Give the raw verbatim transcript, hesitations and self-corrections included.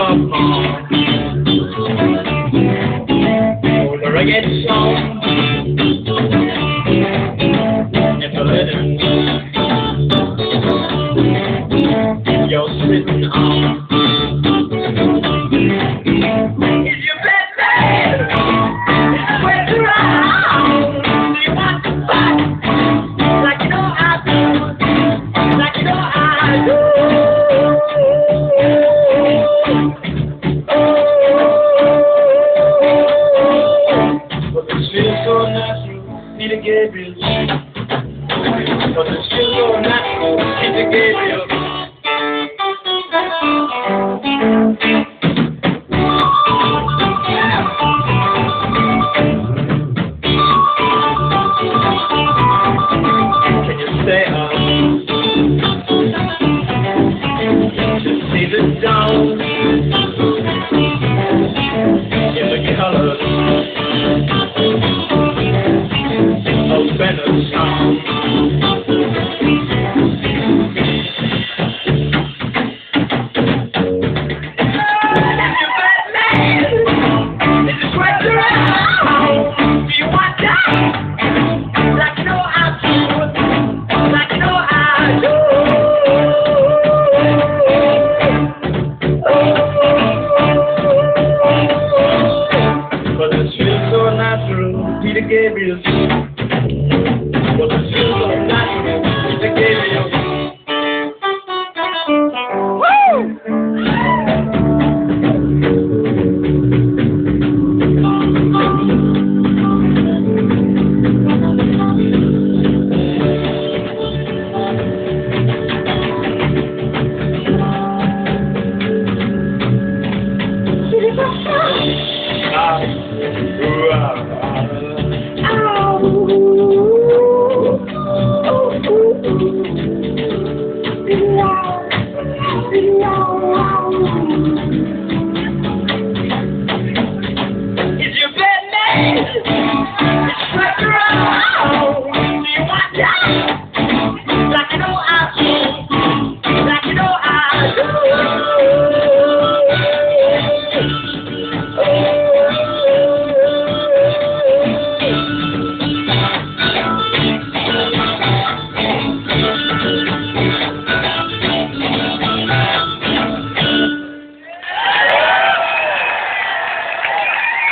love song, or the reggae song, and the rhythm you're sitting on. Is your bed bad? Is the weather around? Do you want to fight like you know I do? Like you know I do. So natural, Peter Gabriel. But it's still so natural, Peter Gabriel. Can you stay up to see the dawn in the colors?